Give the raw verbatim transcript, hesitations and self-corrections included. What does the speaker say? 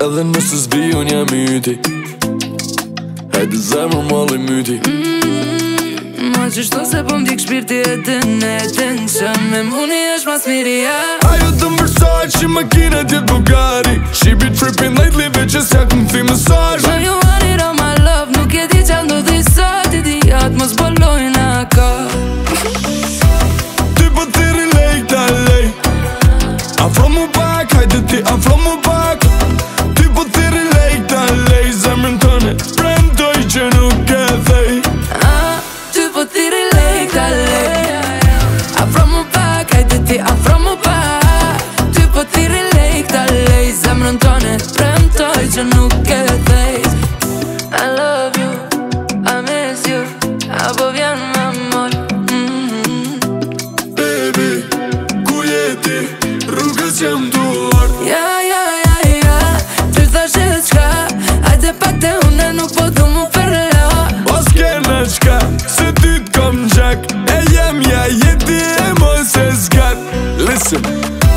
Edhe nëse s'bi unë jam i yti. Hajde zemër molli myti. mm, Ma qështu se po m'dik shpirti e din e din që me muni është mas miria. Ajo të mërsoj që makina tjetë Bugatti. She be tripping lately bitches ja këm thi mesazh. When you want it all my love, nuk e di qa ndodhi sot. Idiot mos bolojnë ka. Ty po thiri lej ta lej. Afro mu pak, hajde ti afro mu pak. Ty po thiri lej ta lej. Zemrën tëne premtoj që nuk e thej. Ah, ty po thiri lej ta lej. Afro mu pak, hajde ti afro mu pak. Ty po thiri lej ta lej. Zemrën tëne premtoj që nuk e thej. I love you, I miss you. Apo vjen m'amor. mm-hmm. Baby, ku jeti, rrugës jam duar. Ja, ja, ja, ja. Ty thash e qka. Hajde pak te une nuk po du mu përla. Mos kena qka, se ty t'kom gjak. E jem ja jeti e mos e zgat. Listen